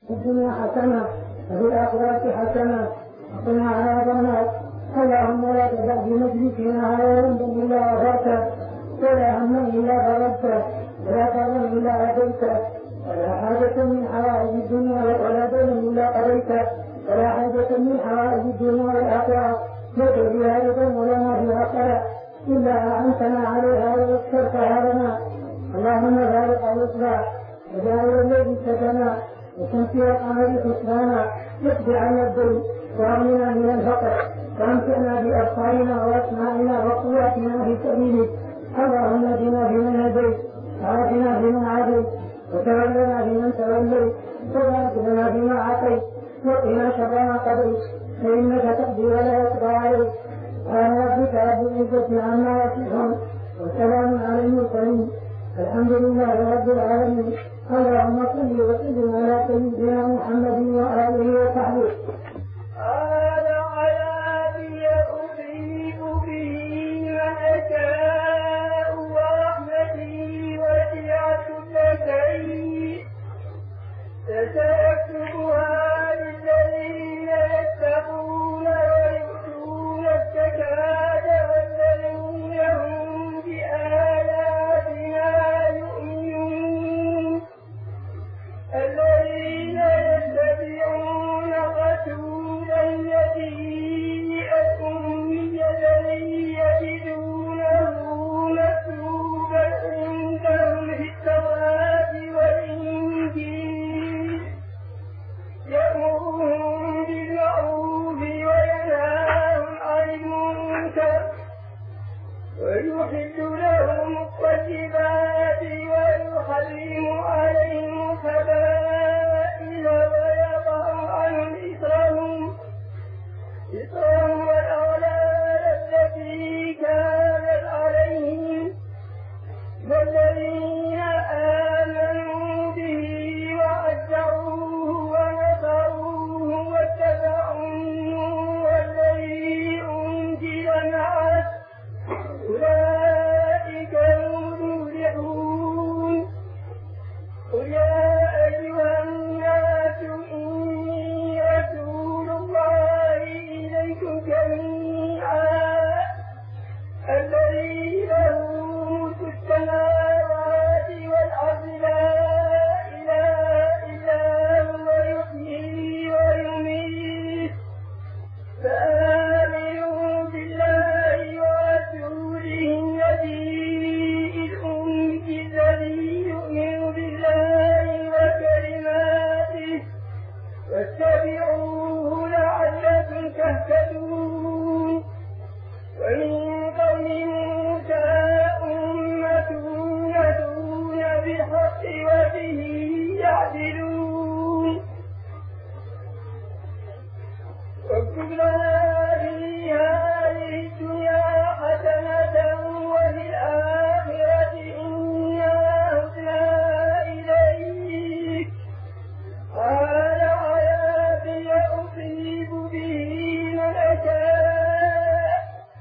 في الدنيا حسنة وفي الآخرة حسنة وقنا عذاب النار. اللهم لا تدع في مجلسنا هذا ذنبا إلا غفرته ولا هما إلا فرجته ولا كرما إلا عافيته ولا حاجة من حوائج الدنيا ولا دين إلا قضيته ولا حاجة من حوائج الدنيا والآخرة لك فيها أيضا ولنا فيها خير إلا أعنتنا عليها ويسرتها لنا. اللهم بارك الإصلاح وجعل الذي سكنا وتنفي القمر خسرانا يقضي عنا الدين وأغننا من الفقر وامتعنا بأبصارنا وأسماعنا وقواتنا في سبيلك. اللهم اهدنا فيمن هديت وعافنا فيمن عافيت وتولنا فيمن توليت وبارك لنا فيما أعطيت وقنا شر ما قضيت فإنك تقضي ولا يقضى عليك. سبحان ربك رب العزة عما يصفون وسلام على المرسلين الحمد لله رب العالمين. اللهم صل وسلم على سيدنا محمد وآله وصحبه. هذا عذابي أصيب به من أشاء ورحمتي وسعت كل شيء فسأكتبها للذين يتقون ويؤتون الزكاة والذين هم بآياتنا يؤمنون الذين يتبعون الرسول الذي الأمي الذي يجدونه مكتوبا عندهم في التوراة والإنجيل يأمرهم بالمعروف وينهاهم عن المنكر ويحل لهم الطيبات ويحرم عليهم الخبائث ويضع عنهم إصرهم والأغلال التي كانت عليهم والذين آمنوا به وعزروه ونصروه واتبعوا النور الذي أنزل معه أولئك هم المفلحون. قل يا أيها الناس إني رسول الله إليكم جميعا الذي له ملك السماوات والأرض لا إله إلا هو يحيي ويميت فآمنوا بالله ورسوله النبي الأمي الذي يؤمن بالله وكلماته واتبعوه لعلكم تهتدون. ومن قوم موسى أمة يهدون بالحق وبه يعدلون. واكتب لنا في هذه الدنيا حسنة وفي الآخرة إنا هدنا إليك. هذا عذابي أصيب به من أشاء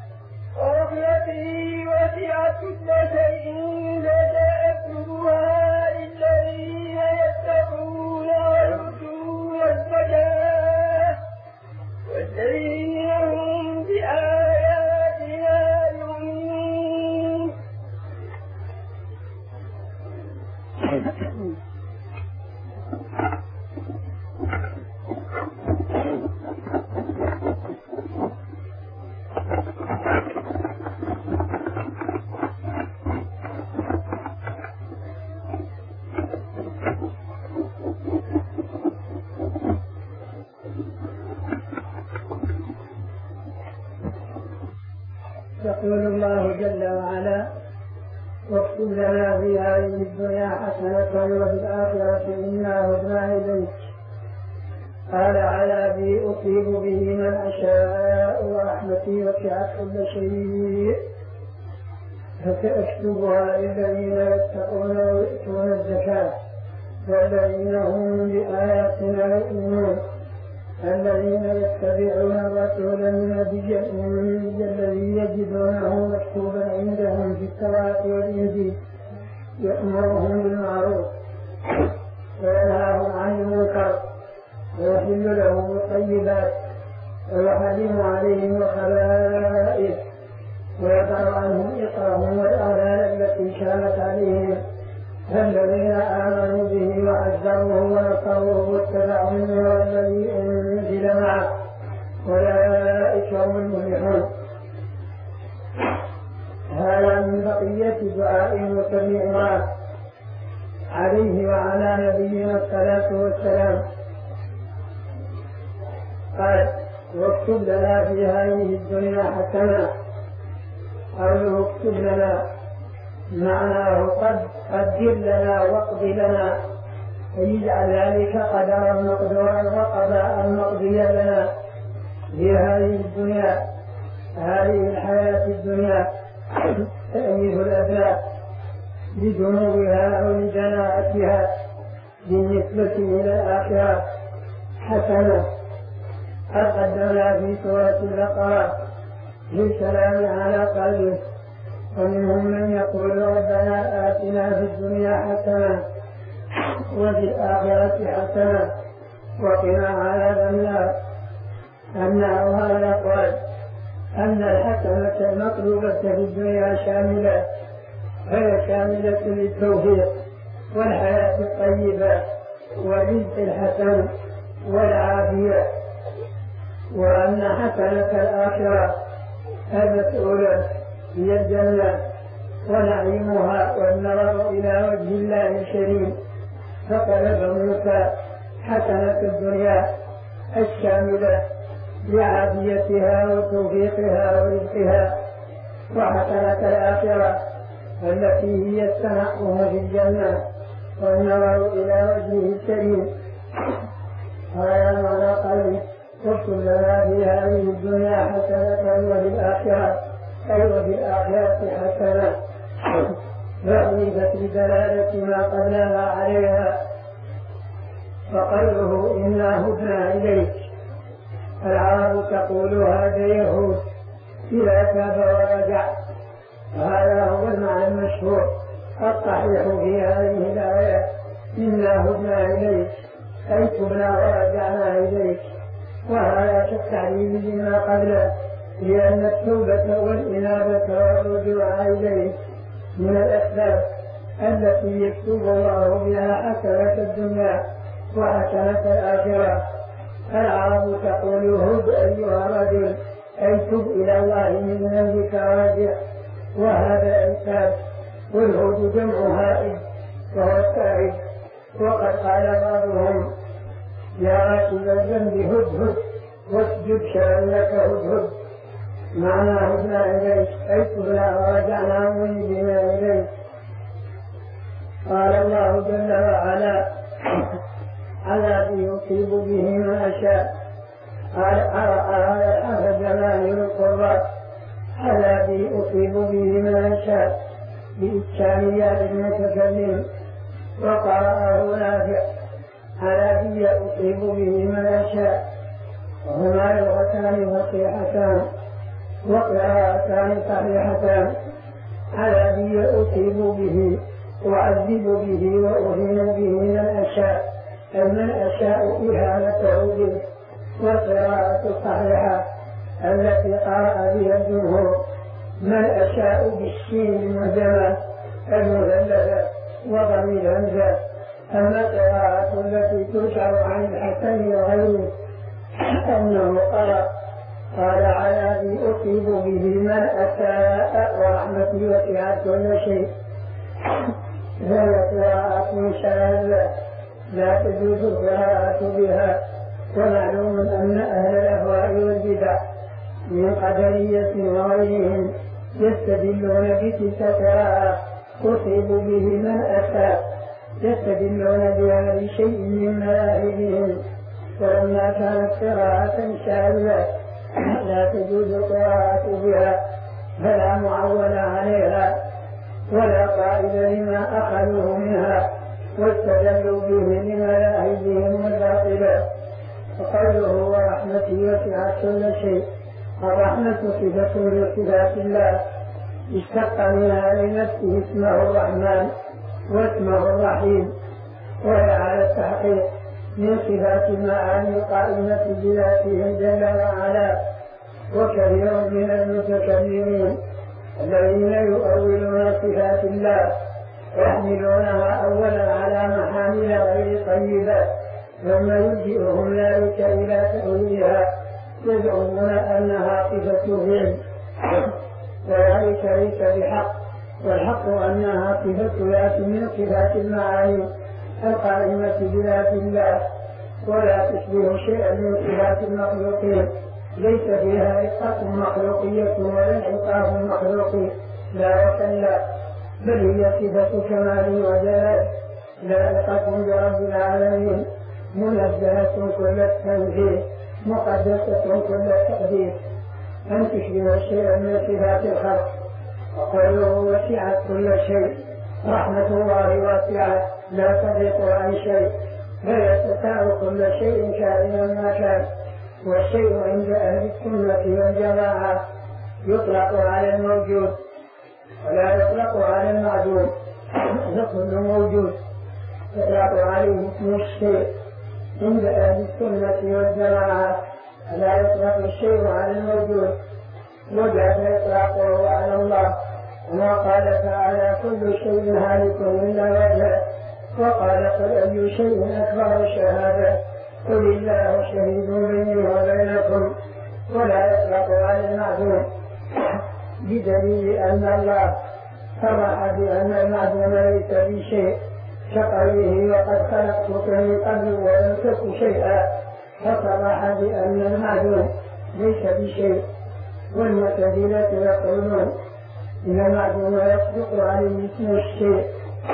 ورحمتي وسعت كل شيء فسأكتبها للذين يتقون ويؤتون الزكاة والذين هم بآياتنا يؤمنون. يقول الله جل وعلا واكتب لنا في هذه الدنيا حسنة وفي الآخرة إنا هدنا إليك. قال عذابي أصيب به من أشاء ورحمتي وسعت كل شيء فسأكتبها للذين يتقون ويؤتون الزكاة والذين هم بآياتنا يؤمنون الذين يتبعون الرسول النبي الأمي الذي يجدونه مكتوبا عندهم في التوراة والإنجيل يأمرهم بالمعروف وينهاهم عن المنكر ويحل لهم الطيبات ويحرم عليهم الخبائث ويضع عنهم إصرهم والأغلال التي كانت عليهم. فالذين آمنوا به وعزروه ونصروه واتبعوا النور الذي أنزل معه أولئك هم المفلحون. هذا من بقية دعاء المسلم عمران عليه وعلى نبينا الصلاة والسلام. قال: واكتب لنا في هذه الدنيا حسنة. قوله اكتب لنا معناه قدر لنا واقض لنا، ويجعل ذلك قدرا مقدورا وقضاء مقضيا لنا في هذه الدنيا، هذه الحياة الدنيا. تأنيث الأبناء لذنوبها أو لجناءتها بالنسبة إلى الآخرة حسنة. قد قدمنا في سورة البقرة للسلام على قلبه، ومنهم من يقول ربنا آتنا في الدنيا حسنة وفي الآخرة حسنة وقنا عذاب النار. أنه هذا الأقوال أن الحسنة المطلوبة في الدنيا شاملة، هي شاملة للتوفيق والحياة الطيبة والرزق الحسن والعافية، وأن حسنة الآخرة المسؤولة هي الجنة ونعيمها والنظر إلى وجه الله الكريم. فطلب موسى حسنة الدنيا الشاملة لعافيتها وتوفيقها ورزقها، وحسنة الآخرة التي هي التنعم في الجنة والنظر إلى وجهه الكريم. هذا معنى قوله واكتب لنا في هذه الدنيا حسنة وفي الآخرة، أي وفي الآخرة حسنة، فأضيفت بدلالة ما قبلها عليها. فقوله إنا هدنا إليك، العرب تقول هذا يهود إذا تاب ورجع، وهذا هو المعنى المشهور الصحيح في هذه الآية: إنا هدنا إليك أي تبنا ورجعنا إليك. وهذا كالتعليم لما قبله، لأن التوبة والإنابة والرجوع إليه من الأسباب التي يكتب الله بها حسنة الدنيا وحسنة الآخرة. العرب تقول هد أيها الرجل أي تب إلى الله من ذنبك راجع، وهذا إنسان، والهد جمع هائد وهو التائب. وقد قال بعضهم يا راكب الذنب هدهد واسجد كأنك هدهد، معنى هدنا إليك أي تبنا ورجعنا منيبنا إليك. قال الله جل وعلا: عذابي يصيب به من أشاء. هذا جماهير القراء: عذابي أصيب به من أشاء بإسكانيات المتكلم. وقرأه نافع: عذابي أصيب به من أشاء. وهما لغتان صحيحتان وقراءتان صحيحتان: عذابي أصيب به أعذب به وأهين به من أشاء، أي من أشاء إهانته به. والقراءة الصحيحة التي قرأ بها الجمهور: من أشاء بالشين المهجمة المذللة وضم الهمزة. أما القراءة التي تشعر عن الحسن وغيره أنه قال عذابي أصيب به من أساء ورحمتي وسعت كل شيء. هذه قراءة شاذة لا تجوز القراءة بها. ومعلوم أن أهل الأهواء والبدع من قدرية وغيرهم يستدلون بتلك القراءة أصيب به من أساء، يستدلون بها لشيء من مذاهبهم. ولما كانت قراءة شاذة لا تجوز القراءة بها فلا معول عليها ولا قائل لما أخذوه منها واستدلوا به لمذاهبهم الباطلة. وقوله ورحمتي وسعت كل شيء، الرحمة صفة من صفات الله اشتق منها لنفسه اسمه الرحمن واسمه الرحيم، وهي على التحقيق من صفات المعاني القائمة بذاته جل وعلا. وكثير من المتكلمين الذين يؤولون صفات الله يحملونها أولا على محامل غير طيبة، ثم يلجئهم ذلك إلى تأويلها يزعمون أنها صفة فعل، وذلك ليس بحق، والحق أنها صفة ذات من صفات المعاني القائمة بذات الله، ولا تشبه شيئا من صفات المخلوقين، ليس فيها رقة مخلوقية ولا انعطاف مخلوقي، لا وكلا، بل هي صفة كمال وجلال لائقة برب العالمين، منزهة كل التنزيه، مقدسة كل التقديس، أن تشبه شيئا من صفات الخلق. وقوله وسعت كل شيء، رحمة الله واسعة لا تضيق عن شيء، لا يستطاع كل شيء كائنا ما كان. والشيء عند أهل السنة والجماعة يطلق على الموجود ولا يطلق على المعدوم، فكل موجود يطلق عليه اسم الشيء. عند أهل السنة والجماعة لا يطلق الشيء على الموجود، وجاء إطلاقه على الله، وما قال تعالى كل شيء هالك إلا وجهه، وقال قل أي شيء أكبر شهادة قل الله شهيد بيني وبينكم، ولا يطلق على المعدوم، بدليل أن الله صرح بأن المعدوم ليس بشيء كقوله وقد خلقتك من قبل ولم تك شيئا، فصرح بأن المعدوم ليس بشيء. والمعتزلة يقولون إن المعدوم يصدق عليه اسم الشيء،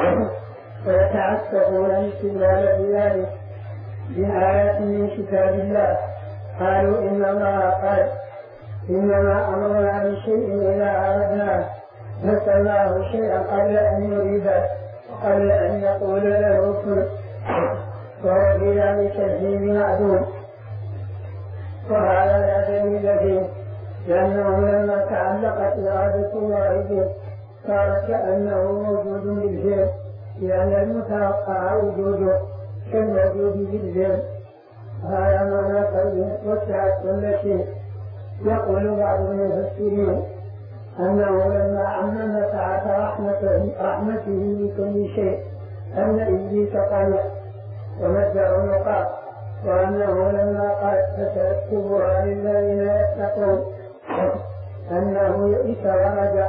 ويتعسفون الاستدلال بذلك بآيات من كتاب الله. قالوا إن الله قال إنما أمرنا بشيء إذا أردناه نسألناه شيئا قبل أن يريده وقبل أن يقول له كن، وهو في ذلك الحين معدوم، وهذا لا دليل فيه، لأنه لما تعلقت إرادة الله به صار كأنه موجود بالفعل، لأن المتوقع وجوده كالموجود بالفعل. هذا معنى قوله وسعت كل شيء. يقول بعض المفسرين أنه لما عمم سعة رحمته بكل شيء أن إبليس قنع ومد عنقه، وأنه لما قال فسأكتبها للذين يتقون أنه يئس ورجع.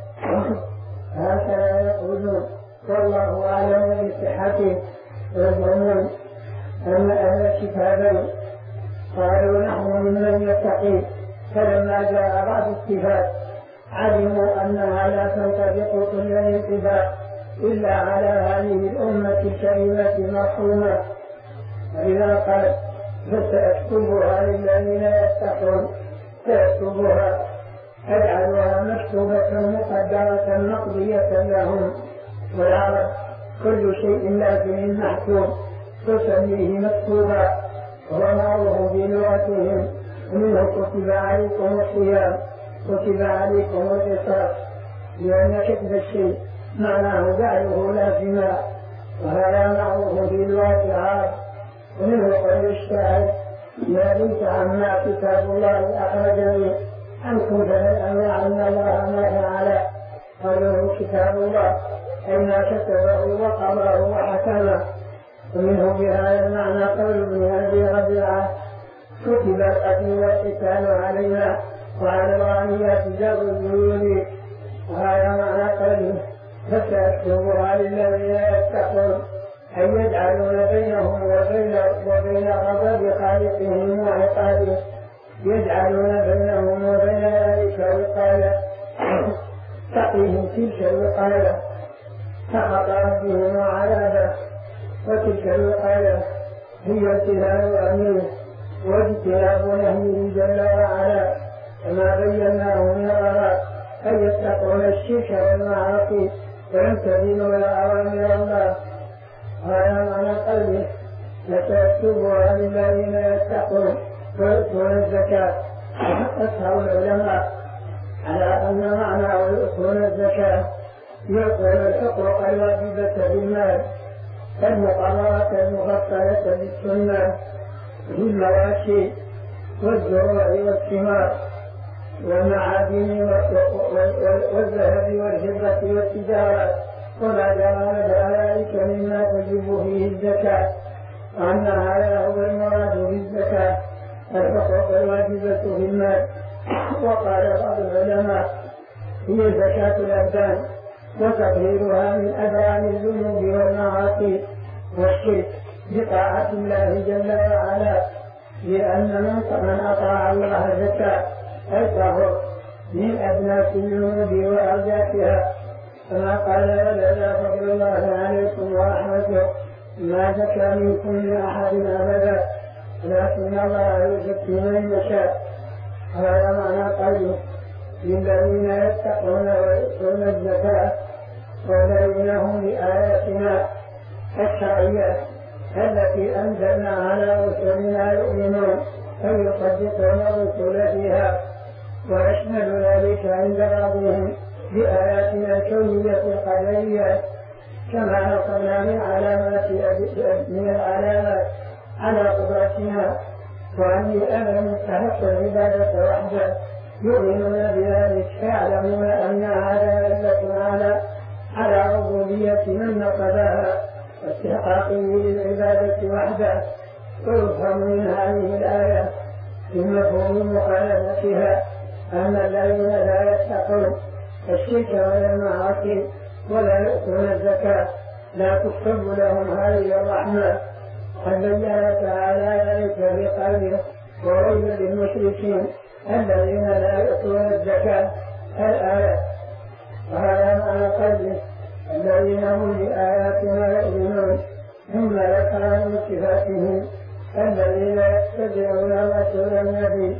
هكذا يقولون، والله أعلم بصحته. ويظنون أن أهل الكتابين قالوا نحن ممن يتقي، فلما جاء بعض الصفات علموا أنها لا تنطبق كل الانطباق إلا على هذه الأمة الكريمة المرحومة، فإذا قال فسأكتبها للذين يتقون سأكتبها أجعلها مكتوبة مقدرة مقضية لهم. والعرب كل شيء لازم محسوب تسميه مكتوبا، وهو معروف بلغتهم، ومنه كتب عليكم الصيام كتب عليكم القصاص، لأن كتب الشيء معناه جعله لازما، وهذا معروف بلغة العرب. ومنه قول الشاعر يا ليت عما كتاب الله أخرجني عنكم فلن أن الله ما فعل. قوله كتاب الله أي ما كتبه وقرأه وحكمه. ومنه بهذا المعنى قول ابن أبي ربيعة كتب القتل والقتال علينا وعلى الغانيات جر الجيود. وهذا معنى قوله فسأكتبها للذين يتقون أي يجعلون بينهم وبين غضب خالقهم وعقابه، يجعلون بينهم وبين ذلك وقاية تقيهم تلك الوقاية سقط ربهم وعذابه، وتلك الوقاية هي امتثال أمره واجتناب نهيه جل وعلا، كما بيناه من الغرق أن يتقون الشرك والمعاصي ويمتثلون أوامر الله. هذا معنى قوله لسيكتبها للذين يتقون ويؤتون الزكاة. أشهر العلماء على أن معنى ويؤتون الزكاة يؤتون الحقوق الواجبة بالمال المقررة المفصلة بالسنة في المواشي والزروع والثمار والمعادن والذهب والفضة والتجارة وما جرى ذلك مما تجب فيه الزكاة، وأن هذا هو المراد بالزكاة الحقوق الواجبة في المال. وقال بعض العلماء هي زكاة الأبدان وتطهيرها من أدران الذنوب والمعاصي والشرك بطاعة الله جل وعلا، لأن من أطاع الله زكاة الطهر من أدناس الذنوب وأرجاتها، كما قال ولولا فضل الله عليكم ورحمته ما زكى منكم من أحد أبدا لكن الله يزكي من يشاء. هذا معنى قوله للذين يتقون ويؤتون الزكاة والذين هم بآياتنا الشرعية التي أنزلنا على رسلنا يؤمنون فيصدقون الرسل فيها، ويشمل ذلك عند بعضهم بآياتنا الكونية القدرية كما نصبنا من العلامات على قدرتنا وأن أمر مستحق العبادة وحده يؤمنون بذلك فيعلمون أن هذا دلة على ربوبية من نصبها واستحقاقه للعبادة وحده. ويفهم من هذه الآية من مفهوم مخالفتها أن الذين لا يتقون الشرك ولا المعاصي ولا يؤتون الزكاة لا تكتب لهم هذه الرحمة. قد بين تعالى ذلك في قوله وويل للمشركين الذين لا يؤتون الزكاة الآية. وهذا معنى قوله الذين هم بآياتنا يؤمنون، ثم ذكر من صفاتهم الذين يتبعون رسول النبي.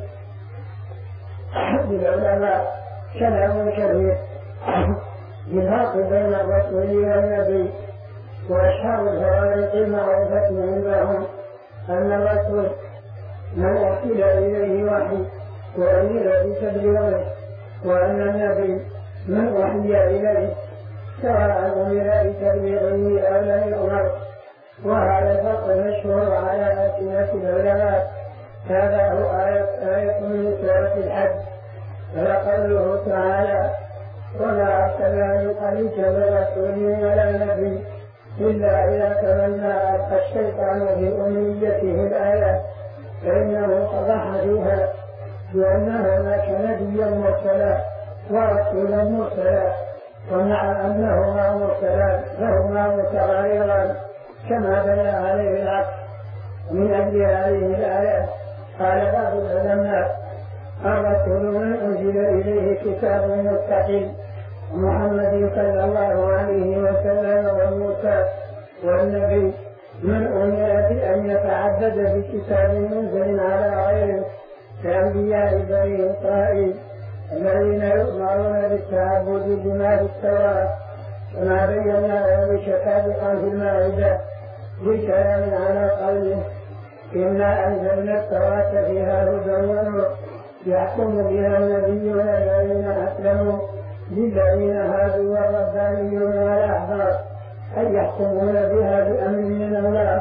للعلماء كلام كبير بالفرق بين الرسول والنبي، وأشهر الفوارق المعروفة عندهم أن الرسول من أرسل إليه وحي وأمر بتبليغه، وأن النبي من وحي إليه سواء أمر بتبليغه أو لم يؤمر. وهذا الفرق مشهور على ألسنة العلماء. هذا هو آية من سورة الحج، وقوله تعالى وما أرسلنا من قبلك من رسول ولا نبي إلا إذا تمنى ألقى الشيطان في أمنيته الآية، فإنه صرح فيها بأن هناك نبيا مرسلا ورسولا مرسلا، ومع أنهما مرسلان فهما متغيران كما بنى عليه العقل. من أجل هذه الآية قال بعض العلماء الرسول من أنزل إليه كتاب مستقل، محمد صلى الله عليه وسلم وموسى، والنبي من أمر بأن يتعبد بكتاب منزل على غيره كأنبياء بني إسرائيل الذين يؤمرون بالتعبد بما في التوراة، كما بينا ذلك سابقا في المائدة بكلام على قوله إنا أنزلنا التوراة فيها هدى ونور يحكم بها النبيون الذين أسلموا للذين هادوا والربانيون والأحبار، أي يحكمون بها بأمر من الله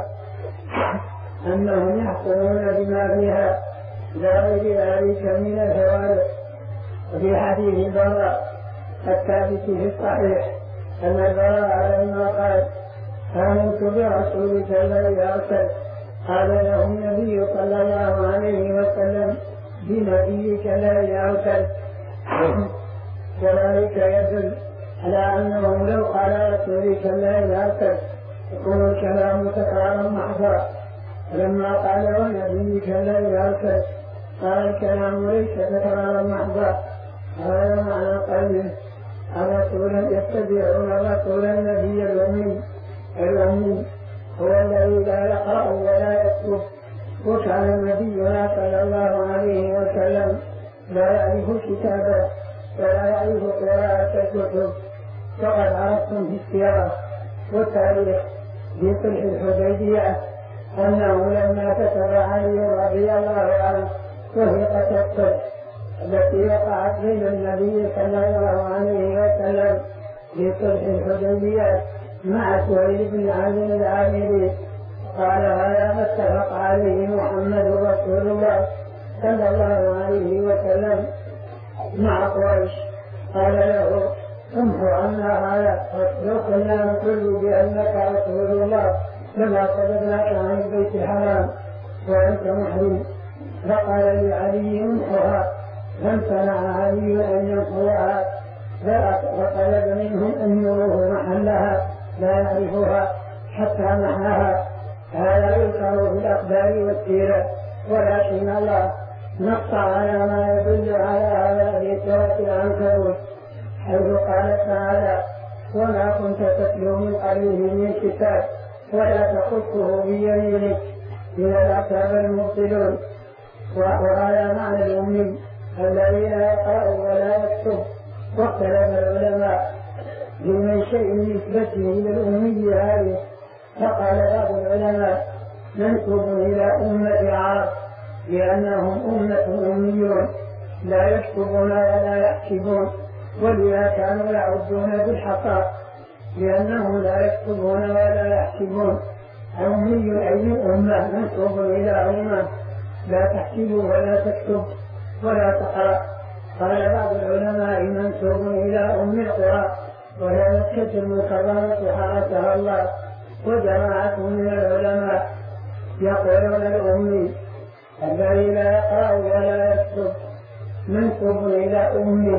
أنهم يحكمون بما فيها لا غير ذلك من الفوارق. وفي حديث البراء الثابت في الصحيح أن البراء لما قال آمنت برسولك الذي أرسل قال له النبي صلى الله عليه وسلم بنبيك الذي أرسل، وذلك يدل على أنه لو قال رسولك الذي أرسل يكون الكلام تكرارا محضرا، ولما قال ونبيك الذي أرسل قال الكلام ليس تكرارا محضرا. هذا معنى قوله الرسول يتبعون الرسول النبي الأمي هو الذي لا يقرأ ولا يكتب. وكان نبينا صلى الله عليه وسلم لا يعرف الكتابة ولا يعرف قراءة الكتب. فقد عرفتم في السيرة والتاريخ في صلح الحديبية أنه لما كتب علي رضي الله عنه وثيقة الصلح التي وقعت بين النبي صلى الله عليه وسلم في صلح الحديبية مع سهيل بن علي العامري قال هذا ما اتفق عليه محمد رسول الله صلى الله عليه وسلم مع قريش. قال له امحو عنا هذا لو كنا نقول بأنك رسول الله لما صدقناك عن البيت الحرام وأنت محرم. فقال لعلي امحوها فامتنع علي أن يمحوها فطلب منهم أن يروه محلها لا يعرفها حتى محاها. هذا يذكر في الأخبار والسيرة، ولكن الله نص على ما يدل على هذا في سورة العنكبوت حيث قال تعالى وما كنت تتلو من قبله من كتاب ولا تخصه بيمينك من الأكتاب المبطلون. وهذا معنى الأمي الذي لا يقرأ ولا يكتب. واختلف العلماء من شيء نسبته إلى الأمي هذه، فقال بعض العلماء منسوب إلى أمة عرب لأنهم أمة أميون لا يكتبون ولا يحسبون، ولذا كانوا يعدون بالحقاء لأنهم لا يكتبون ولا يحسبون. أمي أي أمة منسوب إلى أمة لا تحسب ولا تكتب ولا تقرأ. قال بعض العلماء منسوب إلى أم القرى وهي مكة المكرمة حرسها الله. وجماعة من العلماء يقولون الأمي الذي لا يقرأ ولا يكتب منسوب إلى أمه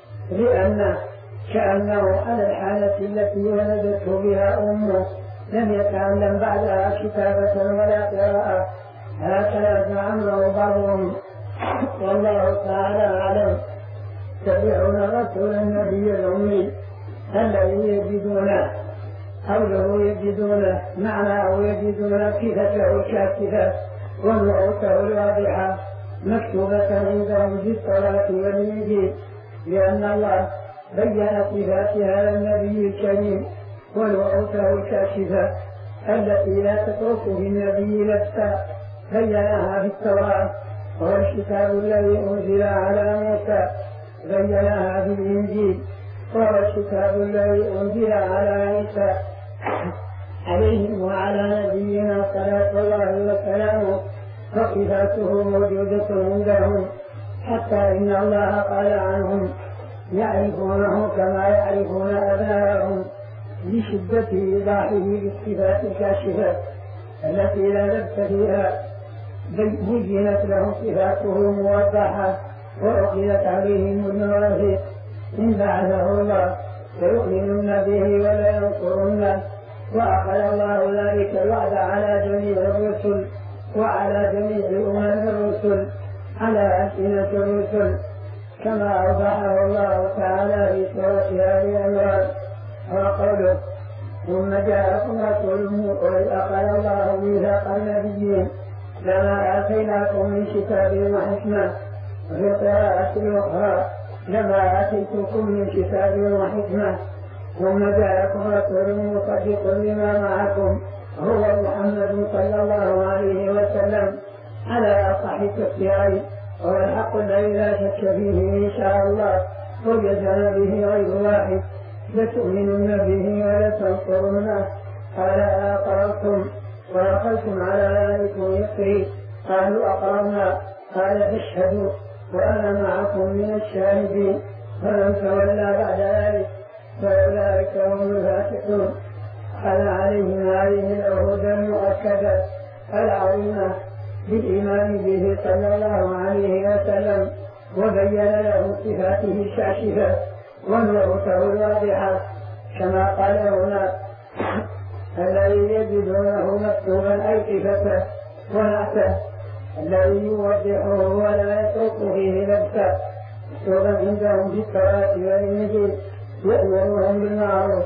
لأنه كأنه على الحالة التي ولدته بها أمه لم يتعلم بعدها كتابة ولا قراءة. هكذا زعمه بعضهم والله تعالى أعلم. تبعون رسول النبي الأمي الذي يجدونه قوله يجدونه معناه يجدون كتابه كاتبة ونعوته الواضحة مكتوبة عندهم في الصلاة والإنجيل، لأن الله بين صفات هذا النبي الكريم ونعوته الكاشفة التي لا تترك في النبي نفسها بينها في التوراة، وهو الكتاب الذي أنزل على موسى بينها في الإنجيل، وهو الكتاب الذي أنزل على عيسى عليهم وعلى نبينا صلاة الله وسلامه، فصفاته موجودة عندهم حتى إن الله قال عنهم يعرفونه كما يعرفون أبناءهم لشدة إيضاحه بالصفات الكاشفة التي لا لبس فيها، بينت لهم صفاته موضحة وأخذت عليهم المواثيق إن بعثه الله فيؤمنون به ولا ينصرونه. وأخذ الله ذلك الوعد على جميع الرسل وعلى جميع أمم الرسل على ألسنة الرسل كما أوضحه الله تعالى في سورة آل عمران وقوله ثم جاءكم رسول وإذ أخذ الله ميثاق النبيين لما آتيناكم من كتاب وحكمة، وفي قراءة أخرى لما آتيتكم من كتاب وحكمة ثم جاءكم رسول مصدق لما معكم هو محمد صلى الله عليه وسلم على أصح التفسيرين، وهو الحق الذي لا شك فيه إن شاء الله وجزم به غير واحد لتؤمنن به ولتنصرنه. قال أقررتم وأخذتم على ذلكم يسري؟ قالوا أقررنا. قال فاشهدوا وأنا معكم من الشاهدين. فمن تولى بعد ذلك فأولئك هم الفاسقون. قال عليهم هذه العهود المؤكدة العظيمة بالإيمان به صلى الله عليه وسلم وبين له صفاته الكاشفة ونعوته الواضحة كما قال هنا الذي يجدونه مكتوبا أي صفته ونعته الذي يوضحه ولا يترك فيه لبسا مكتوبا عندهم في التوراة والإنجيل يأمرهم بالمعروف.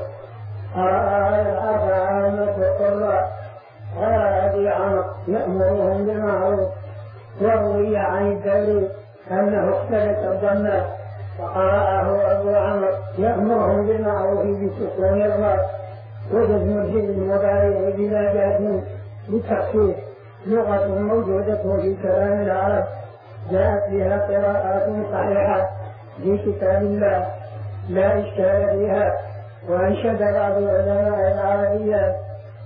عامة القراء قال أبي عمرو يأمرهم بالمعروف. وروي عن الدوري أنه اختلف الضمة فقرأه أبو عمرو يأمرهم بالمعروف بسكون الراس وجزم الجن المبارع بلا جهد بالتخفيف، لغة موجودة في كلام العرب جاءت بها قراءات صحيحة في كتاب الله لا إشكال فيها، وأنشد بعض العلماء العربية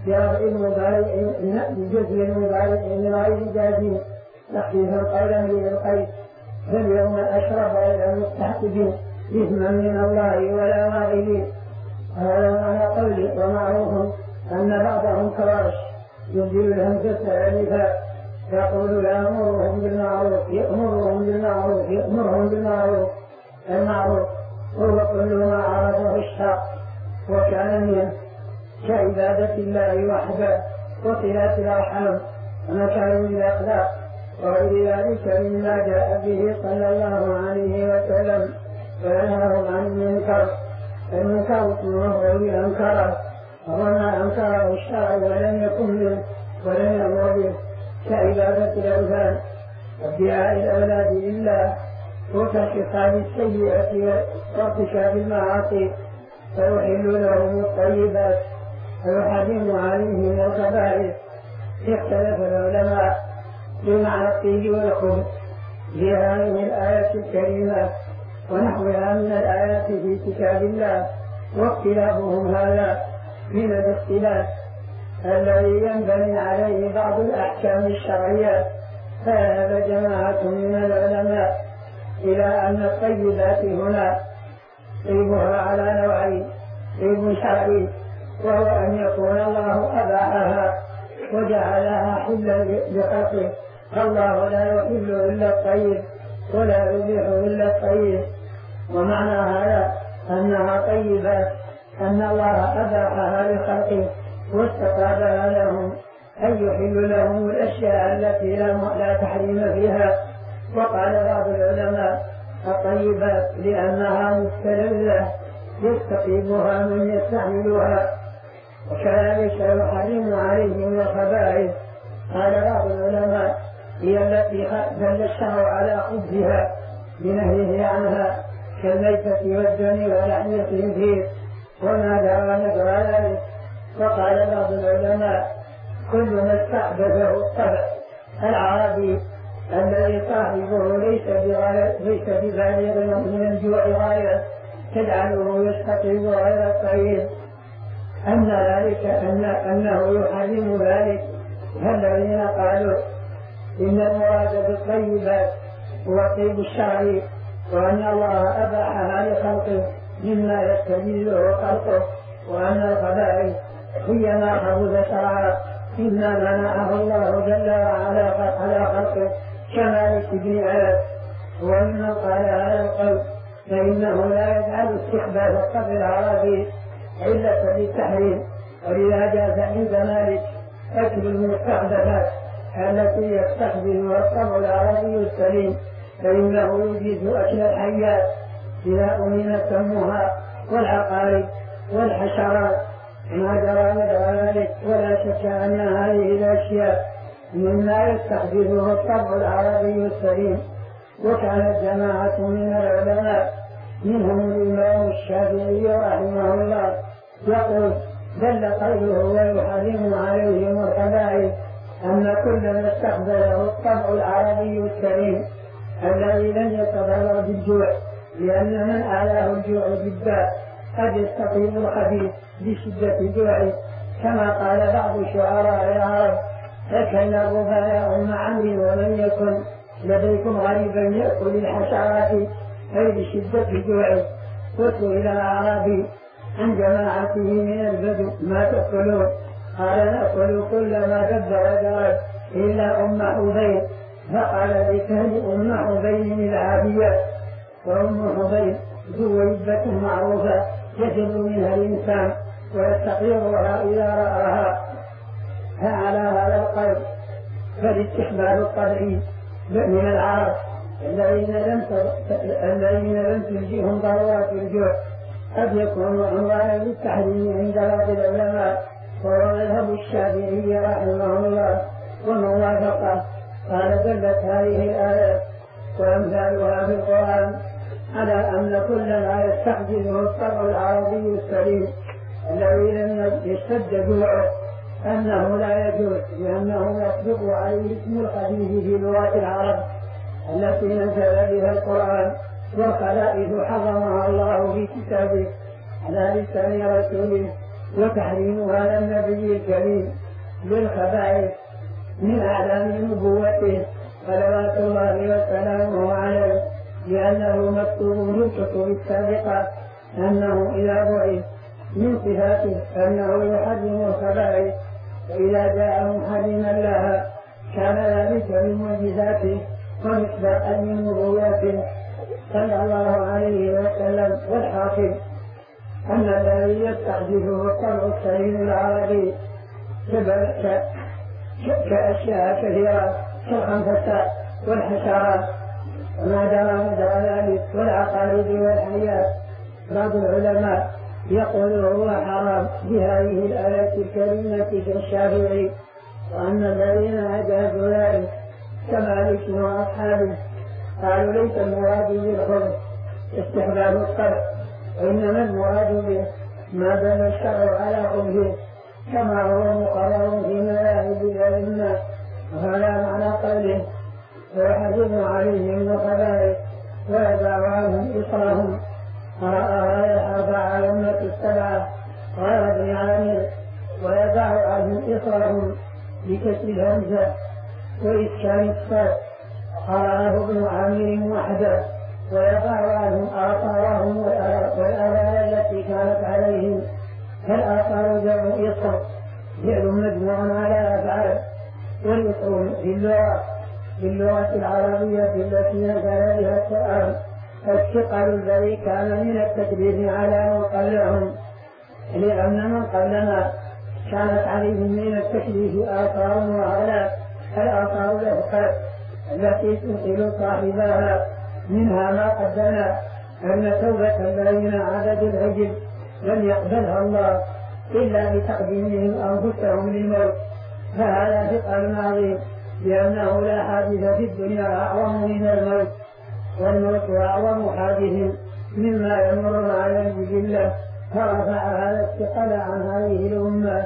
بجزء المبارك من غير جازم تخفيفا قولا للقيد، فاليوم أشرف إلى المستحقين إثما من الله ولا غائبين. هذا معنى قولي. ومعروف أن بعضهم كرش يبدل الهمزة ألفا يقول يأمرهم بالمعروف المعروف هو كل ما عرفه الشرع وكان منه كعبادة الله وحده وصلة الأرحام ومكارم الأخلاق وغير ذلك مما جاء به صلى الله عليه وسلم وينهاهم عن المنكر اسمه أنكره، وما أنكره الشرع ولم يكن منه ولم يأمر به كعبادة الأوثان وادعاء الأولاد لله وكخصال السيئة وارتكاب المعاصي، فيحل لهم الطيبات ويحرم عليهم الخبائث. اختلف العلماء بمعنى الطيب والخبث في هذه الآية الكريمة ونحوها من الآيات في كتاب الله، واختلافهم هذا من الاختلاف الذي ينبني عليه بعض الأحكام الشرعية. فذهب جماعة من العلماء إلى أن الطيبات هنا طيبها على نوعين: طيب شرعي وهو أن يكون الله أباحها وجعلها حلا لخلقه، فالله لا يحل إلا الطيب ولا يبيح إلا الطيب. ومعنى هذا أنها طيبات أن الله أباحها لخلقه واستطابها لهم أن يحل لهم الأشياء التي لا تحريم فيها. وقال بعض العلماء الطيبات لأنها مستلذة يستطيبها من يستعملها، وكذلك يحرم عليهم الخبائث. قال بعض العلماء هي التي دل الشرع على خبثها بنهيه عنها كالميتة والدم ولحم الخنزير وما دعا نذر ذلك. وقال بعض العلماء كل ما استحدثه الطبع العربي الذي صاحبه ليس ببالغ من الجوع غاية تجعله يستطيب غير الطيب، أنه يحرم ذلك. فالذين قالوا إن المراد بالطيبات هو الطيب الشرعي وأن الله أباحها لخلقه مما يستجيزه خلقه، وأن الخبائث هي ما خبث شرعا مما منعه الله جل وعلا على خلقه كمالك بن عبد. ومن قال هذا القول فإنه لا يجعل استحباب الطبع العربي علة للتحريم، ولذا جاز عند مالك أكل المستحدثات التي يستخدمها الطبع العربي السليم، فإنه يجيز أكل الحيات إذا أمن سمها والعقارب والحشرات ما جرى مدى ذلك. ولا شك أن هذه الأشياء مما يستخدمه الطبع العربي السليم. وكانت جماعة من العلماء منهم الإمام الشافعي رحمه الله يقول دل قوله ويحرم عليهم الخبائث أن كل ما استقبله الطبع العربي الكريم الذي لم يتضرر بالجوع، لأن من أعلاه الجوع بالداء قد يستطيب الخبيث بشدة جوعه، كما قال بعض شعراء العرب فكان الرباء أم عمري ولم يكن لديكم غريبا يأكل الحشرات أي بشدة جوعه. وسئل الأعرابي عن جماعته من البدو ما تأكلون؟ قال نأكل كل ما دب ودرج إلا أم حبين. فقال بكهن أم حبين العابية، وأم حبين ذويبة معروفة يجد منها الإنسان ويستقيرها إذا رآها. فعلى هذا القول فالاستحباب الطبيعي من العرب الذين لم تلجئهم ضرورات الجوع قد يكون عنوانا للتحريم عند بعض العلماء، وهو مذهب الشافعي رحمه الله ومن وافقه. قال دلت هذه الآيات وأمثالها في القرآن على أن كل ما يستخدمه الطبع العربي السليم الذي لم يشتد جوعه أنه لا يجوز، لأنه يصدق عليه اسم الخبيث في لغات العرب التي نزل بها القرآن، والخبائث حرمها الله في كتابه على لسان رسوله، وتحريم هذا النبي الكريم للخبائث من أعلام نبوته صلوات الله وسلامه عليه، لأنه مكتوب في الكتب السابقة أنه إذا بعث من صفاته أنه يحرم الخبائث، وإذا جاء محرما لها كان ذلك من معجزاته ومصداقا من نبوته صلى الله عليه وسلم. والحاصل أن الذي يستحدثه الطبع السليم العربي كأشياء كثيرة كالخنفساء والحشرات وما جرى مدى ذلك والعقارب والحيات. بعض العلماء يقول هو حرام بهذه الآية الكريمة كالشافعي، وأن الذين أجازوا ذلك كمالك وأصحابه قالوا ليس المراد بالخبث استحباب الطبع، وإنما المراد به ما دل الشرع على خبثه كما هو مقرر في مذاهب الأئمة. وهذا معنى قوله ويحرم عليهم الخبائث ويدع عنهم إصرهم. قرأ هذا الحرف على أمة السبعة قال ابن عامر ويدع عنهم إصرهم بكسر الهمزة وإسكان الصاد. قرأه ابن عامر وحده ويدع عنهم آثارهم والآثار التي كانت عليهم. فالآثار جمع إصر فعل مجموع على أفعال، والإصر في اللغة العربية التي نزل بها القرآن الثقل الذي كان من التكبير على من قبلهم، لأن من قبلنا كانت عليهم من التكليف آثار وأغلال. الآثار الأثقال التي تنقل صاحبها منها ما قدمنا أن توبة الذين عبدوا العجل لم يقبلها الله إلا بتقديمهم أنفسهم للموت، فهذا ثقل عظيم، لأنه لا حادث في الدنيا أعظم من الموت، والموت أعظم حادث مما يمر على الجبلة، فرفع هذا الثقل عن هذه الأمة.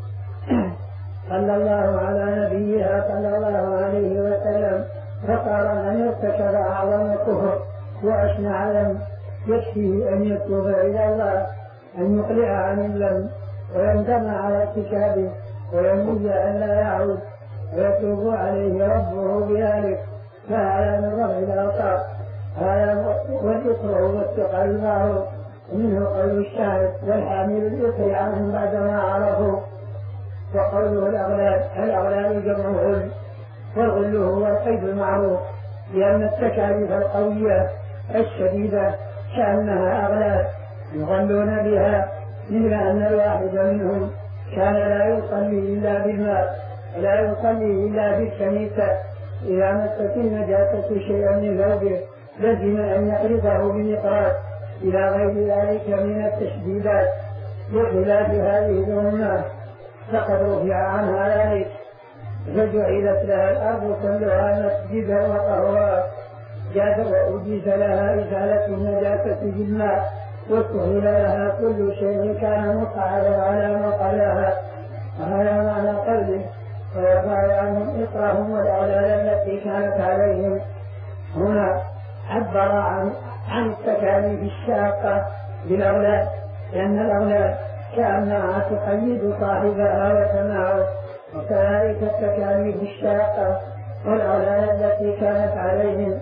صلى الله على نبيها صلى الله عليه وسلم، فقال من ارتكب أعظم كفر وأشنع ذنب يكفيه أن يتوب إلى الله، أن يقلع عن الذنب ويندم على ارتكابه وينوي أن لا يعود ويتوب عليه ربه بذلك، فهذا من رفع الأوقات. هذا والإصر والثقل المعروف، ومنه قول الشاهد والحامل الإصر عنهم بعدما عرفوا. وقوله الأغلال جمع غل، والغل هو القيد المعروف، لأن التكاليف القوية الشديدة كأنها أغلال يغلون بها، مثل أن الواحد منهم كان لا يصلي إلا بالماء ولا يصلي إلا بالكنيسة، إذا مست النجاسة شيئا من ثوبه لزم أن يحرقه بمقراط إلى غير ذلك من التشديدات. بخلاف هذه الأمة فقد رفع عنها ذلك، فجعلت لها الأرض كلها مسجدا وطهورا، جاز وأجيز لها إزالة النجاسة بالماء، وسهل لها كل شيء كان مصعدا على ما قبلها. وهذا معنى قوله ويرفع عنهم إصرهم والأغلال التي كانت عليهم. هنا عبر عن التكاليف الشاقة بالأغلال، لأن الأغلال كأنها تقيد صاحبها وتمنعه، وكذلك التكاليف الشاقة والأغلال التي كانت عليهم.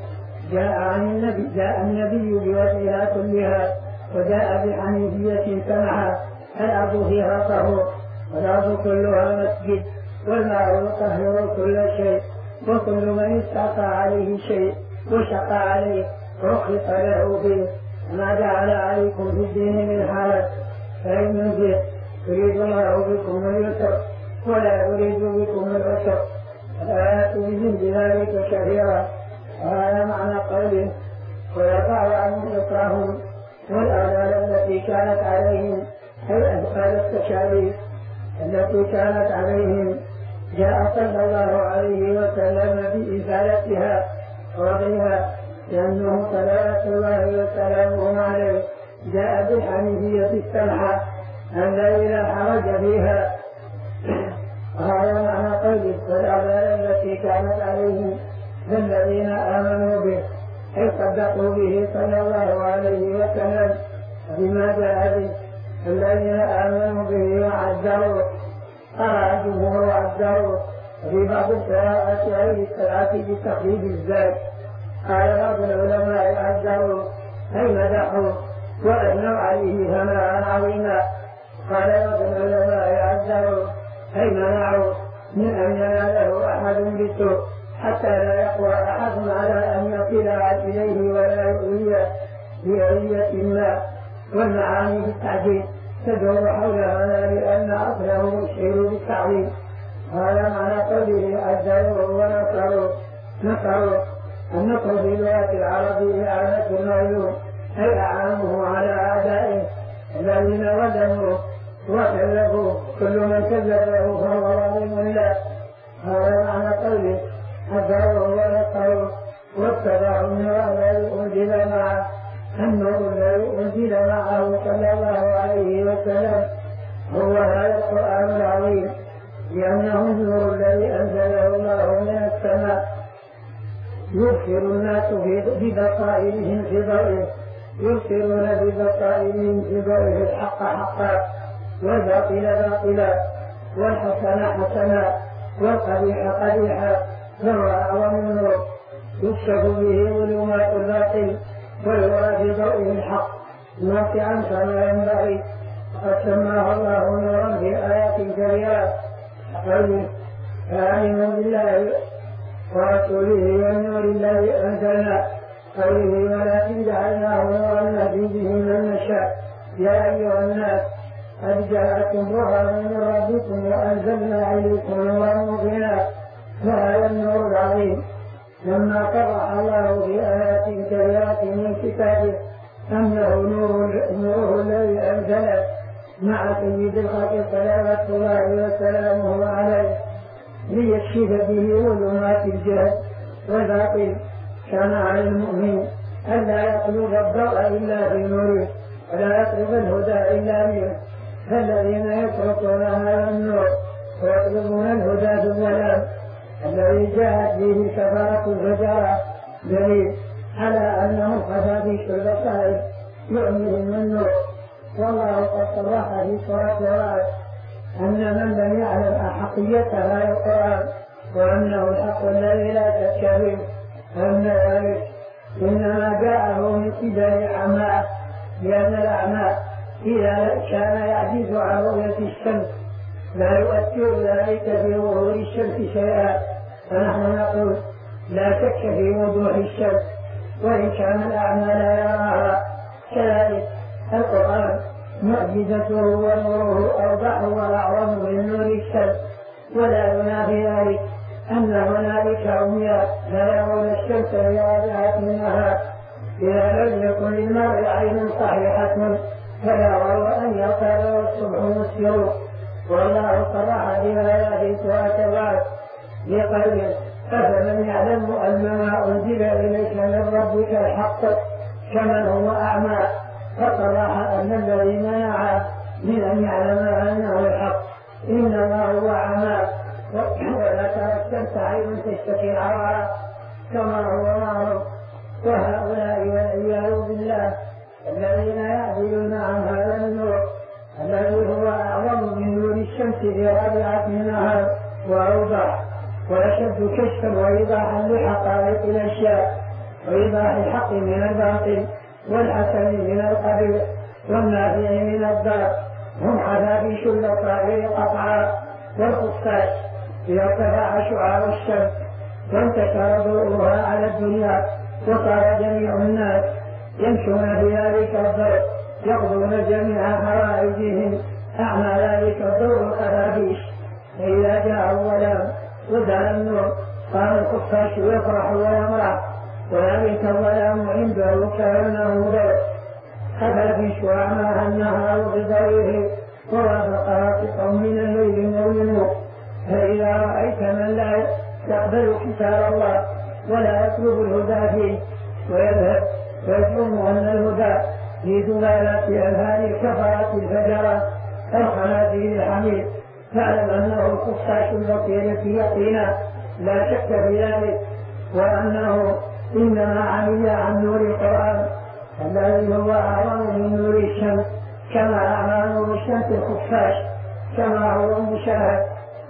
جاء النبي بوجهها كلها، وجاء بحنيفية سمحة، الأرض فيها طهور والأرض كلها مسجد، والماء يطهر كل شيء، وكل من استعطى عليه شيء وشق عليه رخص له فيه، ما جعل عليكم في الدين من حرج، فإن ينزل يريد الله بكم اليسر ولا يريد بكم العسر. الآيات من ذلك كثيرة. وهذا معنى قوله ويرفع عنهم إصرهم والأغلال التي كانت عليهم، أي أثقال التكاليف التي كانت عليهم. جاء صلى الله عليه وسلم بإزالتها وغيرها، لأنه صلوات الله وسلامه عليه جاء بالحنيفية السمحة التي لا حرج فيها. وهذا معنى قوله والأغلال التي كانت عليهم الذين آمنوا به، أي صدقوا به صلى الله عليه وسلم بما جاء به الذين آمنوا به وعزروه. قرأ الجمهور وعزروه في بعض القراءات أي الصلاة بتخفيف الزاد. قال بعض العلماء عزروه أي مدحوه وأثنوا عليه ثناء عظيما. قال بعض العلماء عزروه أي منعوا من أن يناله أحد بالسوء حتى لا يقوى أحد على أن يطلع إليه ولا يؤذيه بأذية ما. والمعاني في التعديل تدور حول هذا لأن أصله يشير بالتعظيم. هذا معنى قوله عزروه ونصروه. نصروه النصر في لغة العرب إعانة المغلوب أي أعانوه على أعدائه الذين ظلموه وكذبوه. كل من كذبه فهو ظالم له. هذا معنى قوله عزروه ونصروه واتبعوا النور الذي أنزل معه. النور الذي أنزل معه صلى الله عليه وسلم هو هذا القرآن العظيم لأنه النور الذي أنزله الله من السماء يبصر الناس ببصائرهم في ضوئه. يبصرون ببصائرهم في ضوئه الحق حقا والباطل باطلا والحسن حسنا والقبيح قبيحا. فهو أعظم النور يكشف به ظلمات الباطل ويرى في ضوئه الحق ناطعا كما ينبغي. وقد سماه الله نورا في آيات كثيرة قوله فآمنوا بالله ورسوله والنور الذي أنزلنا. قوله ولكن جعلناه نورا نهدي به من نشاء. يا أيها الناس قد جاءكم برهان من ربكم وأنزلنا إليكم نورا مبينا. فهذا النور العظيم لما صرح الله في آيات كثيرة من كتابه أنه نوره الذي أنزله مع سيد الخلق صلوات الله وسلامه عليه ليكشف به ظلمات الجهل والباطل. كان على المؤمن ألا يطلب الضوء إلا في نوره ولا يطلب الهدى إلا منه. فالذين يتركون هذا النور ويطلبون الهدى في الظلام الذي جاءت به كفارة الفجارة دليل على أنهم خفافيش البصائر يؤمنون النور. والله قد صرح في سورة الرعد أن من لم يعلم أحقية هذا القرآن وأنه الحق الذي لا شك فيه وأن ذلك إنما جاءه من قبل عماه. لأن الأعمى إذا كان يعجز عن رؤية الشمس لا يؤثر ذلك في ظهور الشمس شيئا. فنحن نقول لا شك في وضوح الشمس وإن كان الأعمى لا يراها. كذلك القرآن معجزته ونوره أوضح وأعظم من نور الشمس. ولا ينافي ذلك أن هنالك عمياء لا يرون الشمس بواضحة النهار. إذا لم يكن للمرء عين صحيحة فلا رأوا أن يغتاب الصبح مسفر. والله صرح بهذا في سورة الرعد بقوله أفمن يعلم أن ما أنزل إليك من ربك الحق كمن هو أعمى. فصرح أن الذي منع من أن يعلم أنه الحق إنما هو أعمى. ولا ترى الشمس عين تشتكي العرى كما هو معروف. وهؤلاء والعياذ بالله الذين يعدلون عن هذا النور الذي هو أعظم من نور الشمس في رابعة النهار وأوضح وأشد كشفا وإيضاحا لحقائق الأشياء وإيضاح الحق من الباطل والحسن من القبيح والنافع من الضار. هم حبابيش البصائر قطعا والخفاش إذا ارتفع شعاع الشمس وانتشر ضوءها على الدنيا وصار جميع الناس يمشون في ذلك الضوء يقضون جميع حوائجهم. أعمى ذلك الضوء الخفافيش. فإذا جاء الظلام وزال النور قام الخفاش يفرح ويمرح وذلك الظلام عنده كأنه ضوء. خفافيش وأعماها النهار بضوئه ووافقها قطع من الليل مظلم. فإذا رأيت من لا يقبل كتاب الله ولا يطلب الهدى فيه ويذهب ويزعم أن الهدى في دلالة أذهان الكفرة الفجرة الخنازير الحميد فاعلم أنه الخفاش البصير في يقينا لا شك في ذلك وأنه إنما عمل عن نور القرآن الذي هو أعظم من نور الشمس، كما أعظم نور الشمس الخفاش، كما هو مشاهد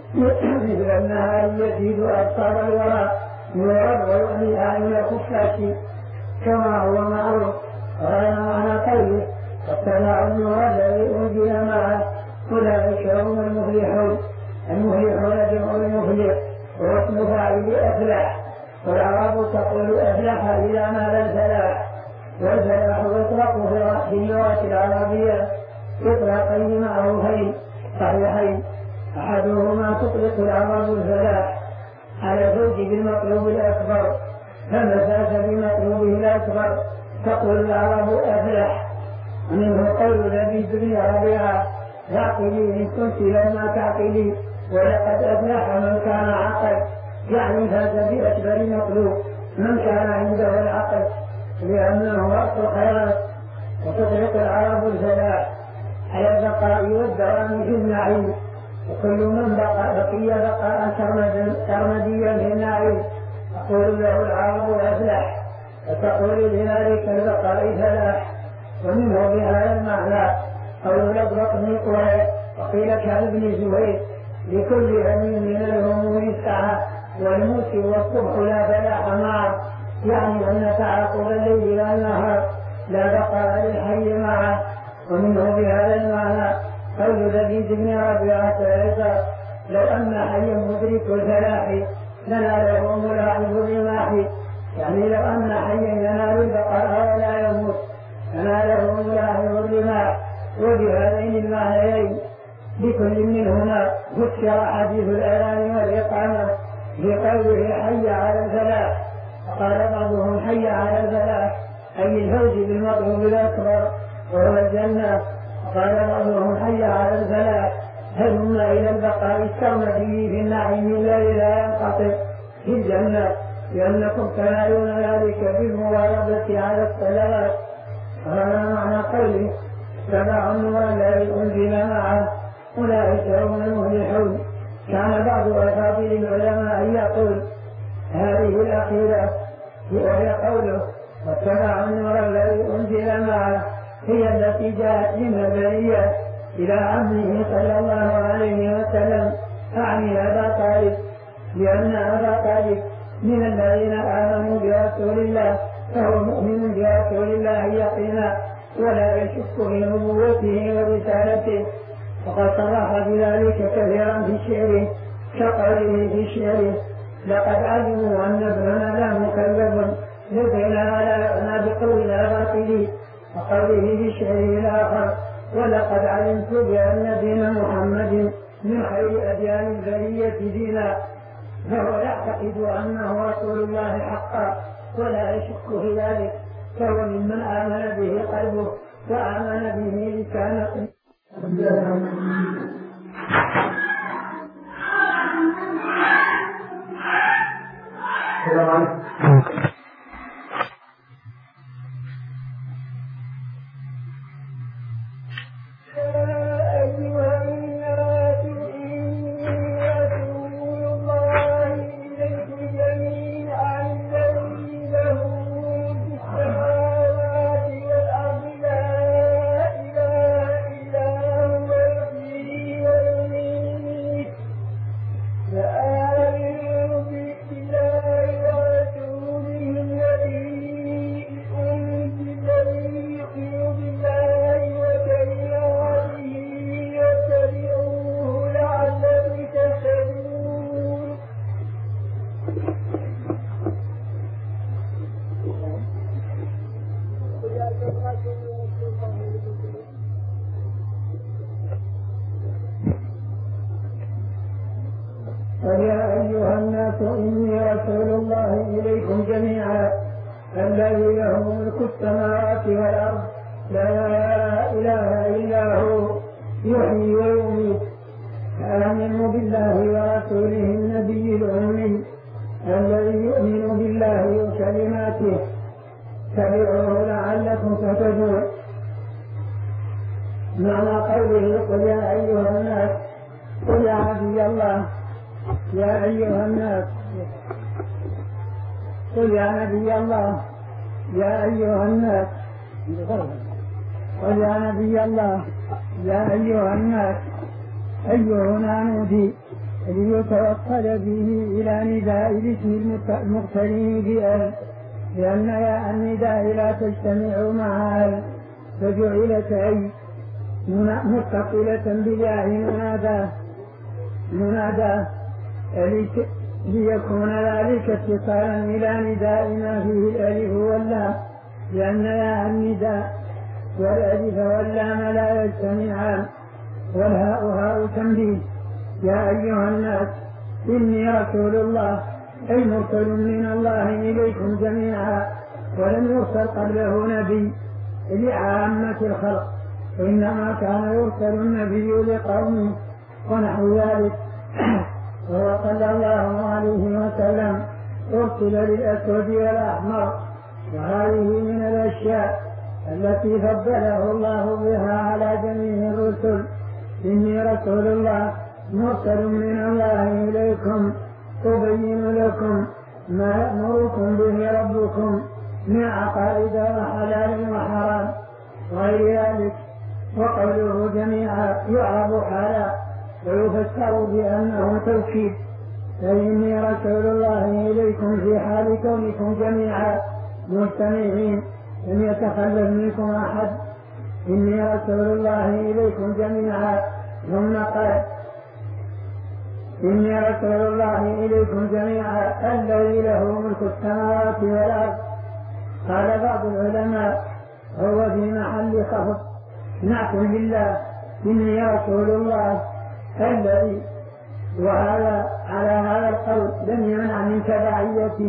مثل النهار يزيد أبصار الورى نورا ويؤذي أعين الخفاش، كما هو معروف. غير معنى قوله واتبعوا النور الذي أنزل معه أولئك هم المفلحون. المفلحون جمع المفلح واسم فاعل أفلح، والعرب تقول أفلح إلى ما لا الفلاح، والفلاح يطلق في اللغة العربية إطلاقين معروفين صحيحين، أحدهما تطلق العرب الفلاح على الفوز بالمطلوب الأكبر، فمن فاز بمطلوبه الأكبر تقول العرب أفلح. ومنه قول لبيد بن ربيعة تعقلي إن كنت لما تعقلي ولقد أفلح من كان عقل، يعني فاز بأكبر مطلوب من كان عنده العقل، لأنه رأس الخيرات. وتطلق العرب الفلاح على البقاء والدوام في النعيم، وكل من بقي بقاء سرمديا في النعيم تقول له العرب أفلح، وتقول لذلك البقاء فلاح. ومنه بهذا المعنى قول الأبرق بن قريب وقيل كابن زهير لكل أمين من الهموم الساعة والموت والصبح لا فلاح معه، يعني أن تعاقب الليل والنهار لا بقاء للحي معه. ومنه بهذا المعنى قول لبيد بن ربيعة أيضا لو أن حيا مدرك الفلاح لناله ملاحظ الرماح، يعني لو أن حيا ينال البقاء ولا يموت لناله ملاحظ الرماح. وبهذين المعنيين بكل منهما ذكر حديث الأذان والإقامة بقوله حي على الفلاح، وقال بعضهم حي على الفلاح أي الفوز بالمطلوب الأكبر وهو الجنة، وقال بعضهم حي على الفلاح هلم إلى البقاء السرمدي في النعيم الذي لا ينقطع في الجنة، لأنكم تنالون ذلك بالمواظبة على الصلوات. وهذا معنى قوله اتبعوا النور الذي أنزل معه أولئك هم المفلحون. كان بعض أفاضل العلماء يقول هذه الأخيرة وهي قوله واتبعوا النور الذي أنزل معه هي التي جاءت من البرية إلى عمه صلى الله عليه وسلم، أعني أبا طالب، لأن أبا طالب من الذين آمنوا برسول الله، فهو مؤمن برسول الله يقينا ولا يشك في نبوته ورسالته. وقد صرح بذلك كثيرا في شعره كقوله في شعره لقد علموا أن ابننا لا مكذب لدينا ولا يعنى بقولنا باطلين، وقوله في شعره الآخر ولقد علمت بأن دين محمد من خير أديان البرية دينا، فهو يعتقد أنه رسول الله حقا ولا يشك في ذلك، فهو ممن آمن به قلبه وآمن به لسانه. ويا أيها الناس إني رسول الله إليكم جميعا الذي له ملك السماوات والأرض لا إله إلا هو يحيي ويميت. آمنوا بالله ورسوله النبي الأمي الذي يؤمن بالله وكلماته اتبعوه لعلكم تهتدون. معنى قوله قل يا أيها الناس قل يا عبد الله يا أيها الناس قل يا نبي الله يا أيها الناس قل يا نبي الله يا أيها الناس أيهنا نودي ليتوصل به إلى نداء الاسم المقترن بأل، لأن ياء النداء لا تجتمع مع أل، فجعلت أي متصلة بياء منادى ليكون ذلك اتصالا إلى نداء ما فيه الألف واللام، لأن ياء النداء والألف واللام لا يجتمعان، والهاء هاء تنبيه. يا أيها الناس إني رسول الله أي مرسل من الله إليكم جميعا، ولم يرسل قبله نبي لعامة الخلق، إنما كان يرسل النبي لقومه ونحو ذلك. وهو صلى الله عليه وسلم أرسل للأسود والأحمر، وهذه من الأشياء التي فضله الله بها على جميع الرسل. إني رسول الله مرسل من الله إليكم أبين لكم ما يأمركم به ربكم من عقائد وحلال وحرام غير ذلك. وقوله جميعا يعرب حالا ويفسر بأنه توكيد، فإني رسول الله إليكم في حال كونكم جميعا مجتمعين لم يتخلف منكم أحد. إني رسول الله إليكم جميعا، ثم قال إني رسول الله إليكم جميعا الذي له ملك السماوات والأرض. قال بعض العلماء هو في محل خفض نعت بالله إني رسول الله الذي، وهذا على هذا القول لم يمنع من تبعيته